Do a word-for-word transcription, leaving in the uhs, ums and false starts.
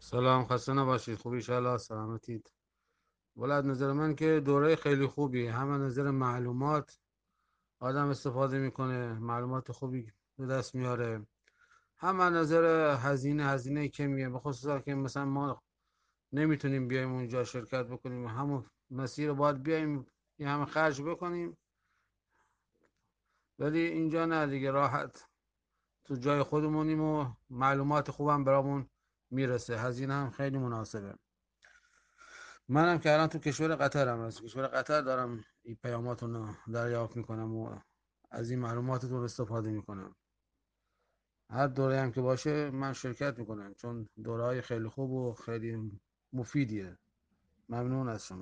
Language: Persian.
سلام، خسته نباشید. خوبی؟ انشالله سلامتید. ولاد نظر من که دوره خیلی خوبی، هم نظر معلومات آدم استفاده میکنه، معلومات خوبی به دست میاره، هم از نظر هزینه هزینه کمیه، به خصوصا که مثلا ما نمیتونیم بیایم اونجا شرکت بکنیم، همون مسیر رو باید بیایم یه همه خرج بکنیم. ولی اینجا نه دیگه، راحت تو جای خودمونیم و معلومات خوبم برامون میرسه، هزینه هم خیلی مناسبه. منم که الان تو کشور قطرم، از کشور قطر دارم این پیاماتون رو دریافت میکنم و از این معلوماتتون استفاده میکنم. هر دوره هم که باشه من شرکت میکنم، چون دوره های خیلی خوب و خیلی مفیدیه. ممنون از شما.